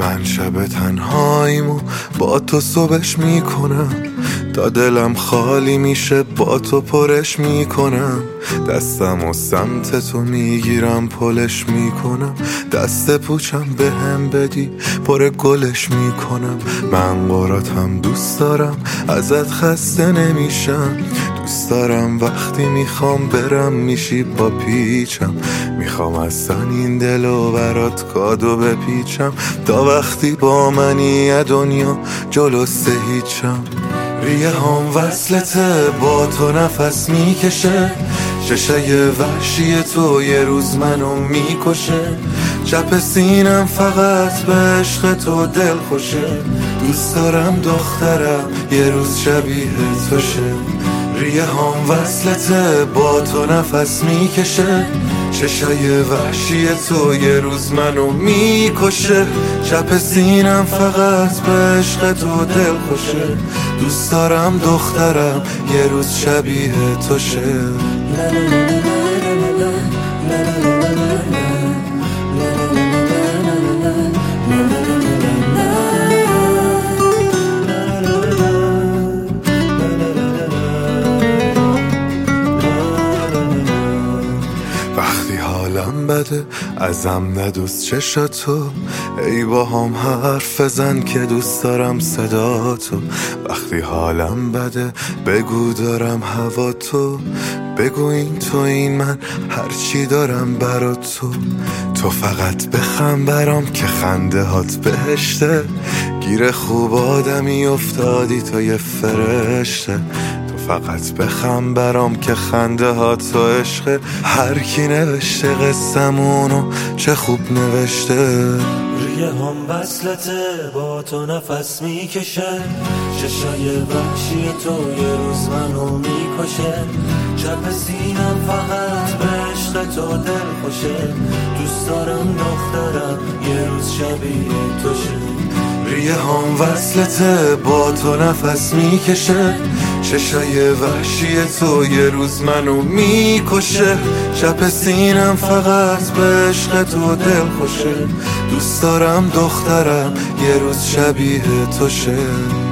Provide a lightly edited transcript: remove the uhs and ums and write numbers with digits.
من شب تنهاییمو با تو صبحش میکنم، تا دلم خالی میشه با تو پرش میکنم. دستم و سمت تو میگیرم پلش میکنم، دست پوچم به هم بدی پر گلش میکنم. من قراتم دوست دارم ازت خسته نمیشم، دوست دارم وقتی میخوام برم میشی با پیچم. میخوام اصلا این دلو برات کادو بپیچم، تا وقتی با منی دنیا جلوسته هیچم. ریه هم وصلته با تو نفس میکشه، چشای وحشی تو یه روز منو میکشه. چپ سینم فقط به عشق تو دل خوشه، دوست دارم دخترم یه روز شبیه تو شه. ریه هم وصلته با تو نفس میکشه، چشای وحشی تو یه روز منو میکشه. چپ سینم فقط به عشق تو دل خوشه، دوست دارم دخترم یه روز شبیه تو شه. وقتی حالم بده ازم ندوست چشاتو، ای با هم حرف بزن که دوست دارم صدا تو. وقتی حالم بده بگو دارم هوا تو، بگو این تو این من هرچی دارم برا تو. تو فقط بخند برام که خنده هات بهشته، گیر خوب آدمی افتادی تو یه فرشته. فقط بخند برام که خنده ها تو عشقه، هر کی نوشته قصمونو چه خوب نوشته. ریه هم وصلته با تو نفس میکشه، چشای وحشی تو یه روز منو میکشه. چپ سینم فقط به عشق تو دل خوشه، دوست دارم دخترم یه روز شبیه تو شه. ریه هم وصلته با تو نفس میکشه، چشای وحشی تو یه روز منو میکشه. چپ سینم فقط به عشق تو دل خوشه، دوست دارم دخترم یه روز شبیه تو شه.